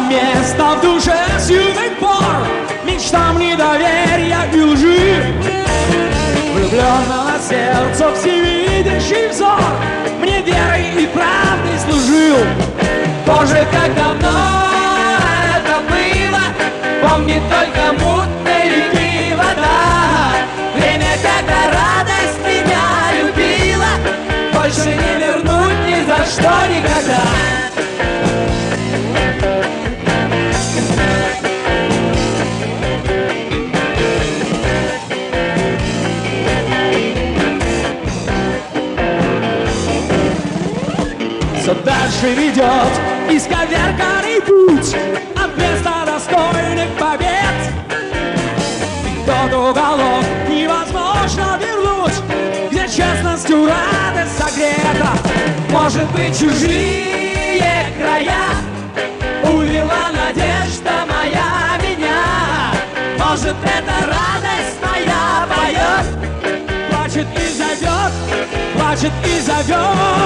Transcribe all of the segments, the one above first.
место в душе с юных пор мечтам недоверия и лжи. Влюбленного сердца всевидящий взор мне верой и правдой служил. Боже, как давно это было, помнит только мутной реки вода. Время, когда радость меня любила, больше не вернуть ни за что никогда. Все дальше ведет исковерканный путь от места достойных побед. И тот уголок невозможно вернуть, где честностью радость согрета. Может быть, чужие края увела надежда моя меня. Может, эта радость моя поет, плачет и зовет, плачет и зовет.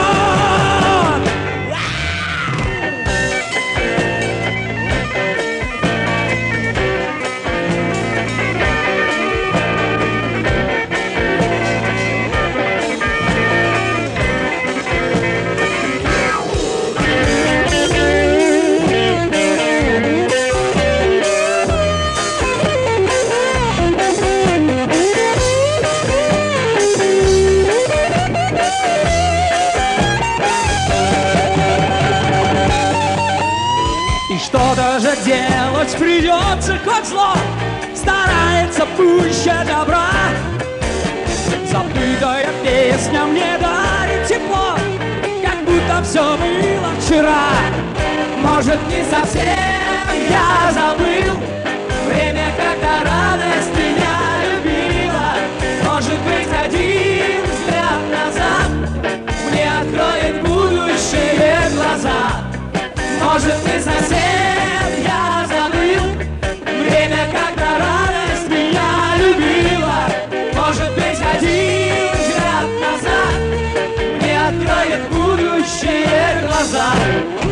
Что-то же делать придется, хоть зло старается пуще добра. Забытая песня мне дарит тепло, как будто все было вчера. Может, не совсем я забыл время, когда радость меня любила. Может быть, один взгляд назад мне откроет будущее глаза. Может, не совсем я забыл время, когда радость меня любила. Может быть, один взгляд назад мне откроет будущее глаза.